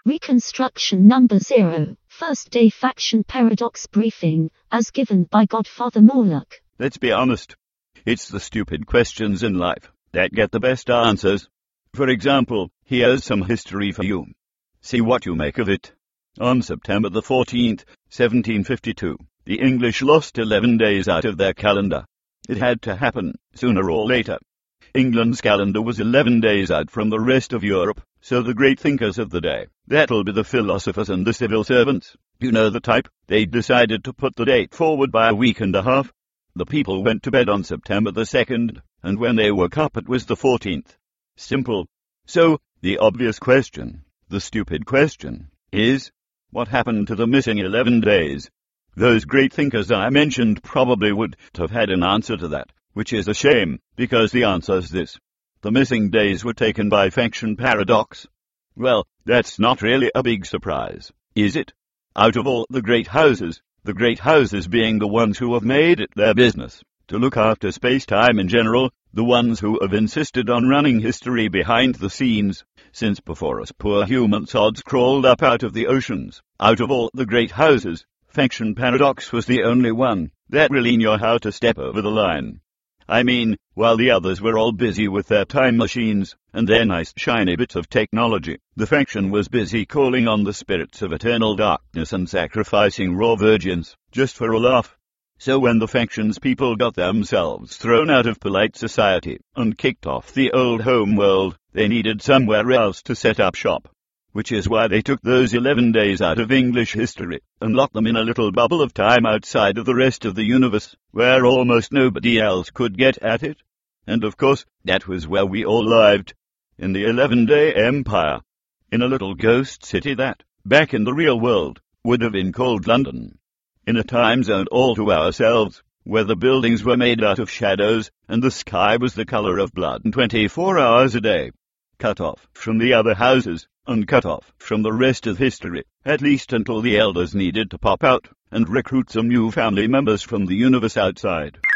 Reconstruction number 0, first day faction paradox briefing, as given by Godfather Morlock. Let's be honest. It's the stupid questions in life that get the best answers. For example, here's some history for you. See what you make of it. On September the 14th, 1752, the English lost 11 days out of their calendar. It had to happen, sooner or later. England's calendar was 11 days out from the rest of Europe, so the great thinkers of the day, that'll be the philosophers and the civil servants, you know the type, they decided to put the date forward by a week and a half. The people went to bed on September the 2nd, and when they woke up it was the 14th. Simple. So, the obvious question, the stupid question, is, what happened to the missing 11 days? Those great thinkers I mentioned probably would have had an answer to that, which is a shame, because the answer's this. The missing days were taken by faction paradox. Well, that's not really a big surprise, is it? Out of all the great houses being the ones who have made it their business to look after space-time in general, the ones who have insisted on running history behind the scenes, since before us poor human sods crawled up out of the oceans. Out of all the great houses, faction paradox was the only one that really knew how to step over the line. I mean, while the others were all busy with their time machines and their nice shiny bits of technology, the faction was busy calling on the spirits of eternal darkness and sacrificing raw virgins, just for a laugh. So when the faction's people got themselves thrown out of polite society and kicked off the old home world, they needed somewhere else to set up shop. Which is why they took those 11 days out of English history and locked them in a little bubble of time outside of the rest of the universe, where almost nobody else could get at it. And of course, that was where we all lived, in the 11-day empire, in a little ghost city that, back in the real world, would have been called London. In a time zone all to ourselves, where the buildings were made out of shadows and the sky was the color of blood 24 hours a day. Cut off from the other houses, and cut off from the rest of history, at least until the elders needed to pop out and recruit some new family members from the universe outside.